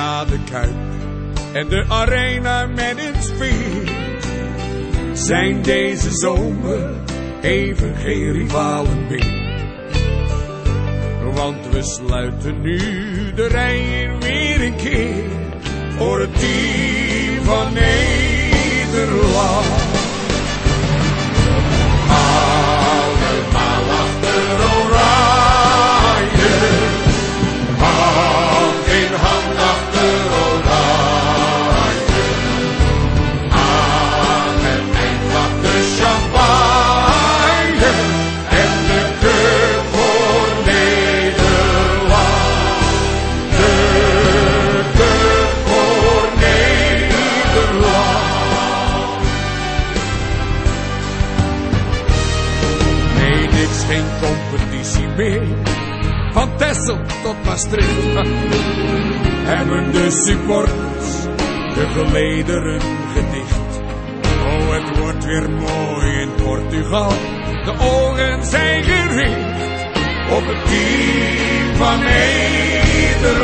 Ja, de Kuip en de Arena met een sfeer zijn deze zomer even geen rivalen meer. Want we sluiten nu de rijen weer een keer voor het team van Nederland. Allemaal achter Oranje, hand in hand achter Oranje. Aan het eind van de champagne en de cup voor Nederland. De cup voor Nederland. Nee, niks, geen competitie meer. Van Texel tot Maastricht hebben de supporters de gelederen gedicht. Oh, het wordt weer mooi in Portugal. De ogen zijn gericht op het team van Nederland.